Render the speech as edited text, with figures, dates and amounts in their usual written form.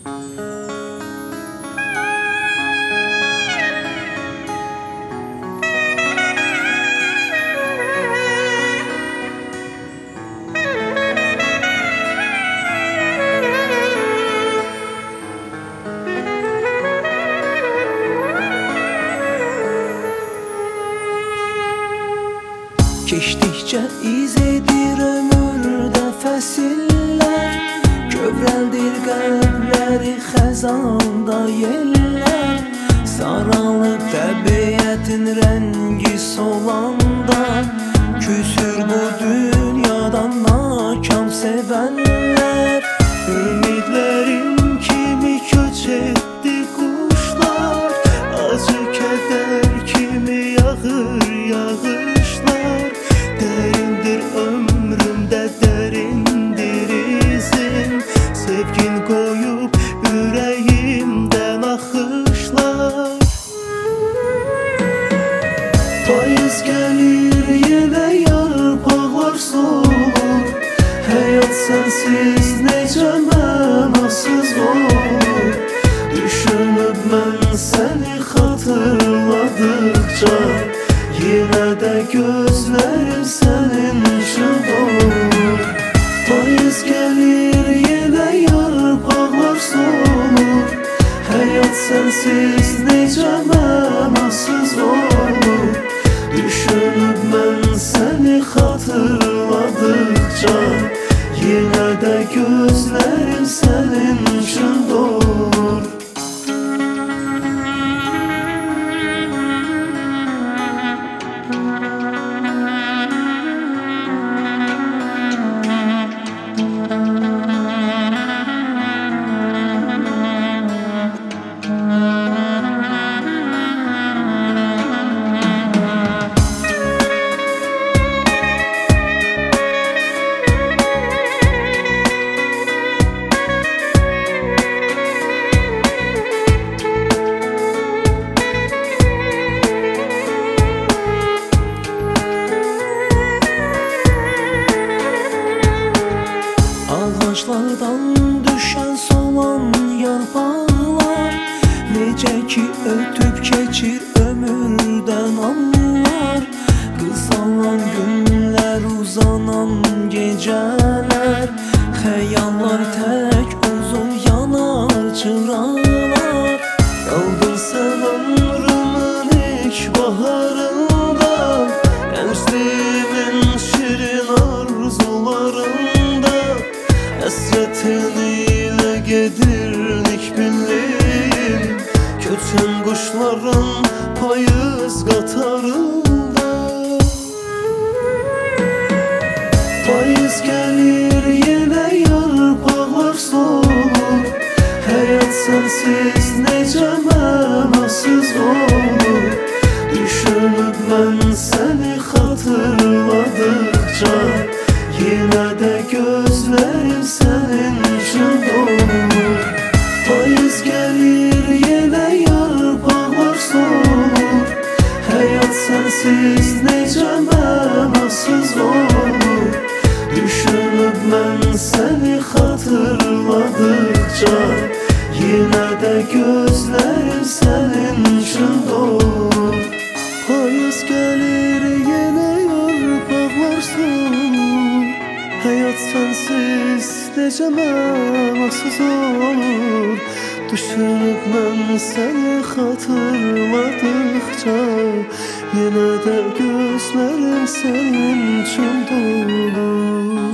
Keçdikcə iz edir ömürdə fəsillər, kövrəldir qəlbləri xəzanda yellər. Saralıb təbiətin rəngi solanda, küsür bu dünyadan nakam sevənlər. Ümidlərim kimi köç etdi quşlar, acı kədər kimi yağır yağışlar. Dərindir ömrümdə, dərindir izin, sevgin qoyub ürəyimdən axışlar. Payız gəlir yenə yarpaqlar solur, həyat sənsiz necə mənasız olur. Düşünüb mən səni xatırladıqca, yenə də gözlərim sənin üçün dolur. Payız gəlir yenə yarpaqlar solur, həyat sənsiz necə mənasız olur. Düşünüb mən səni xatırladıqca, yenə də gözlərim sənin üçün dolur. Ağaclardan düşən solan yarpaqlar, necə ki ötüb keçir ömürdən anlar. Qısalan günlər, uzanan gecələr, xəyallar tək uzun yanar çıralar. Qaldın sən ömrümün ilk baharında, gəncliyimin şirin arzularında. Həsrətin ilə gedirdik birliyim, köçən quşların payız qatarında. Payız gəlir yenə yarpaqlar solur, həyat sənsiz necə mənasız olur. Düşünüb mən səni xatırladıqca, yenə də gözlərim sənin üçün dolur. Payız gəlir yenə yarpaqlar solur, həyat sənsiz necə mənasız olur. Düşünüb mən səni xatırladıqca, yenə də gözlərim sənin üçün dolur. Payız gəlir yenə yarpaqlar solur, həyat sənsiz necə mənasız olur. Düşünüb mən səni xatırladıqca, yenə də gözlərim sənin üçün dolur.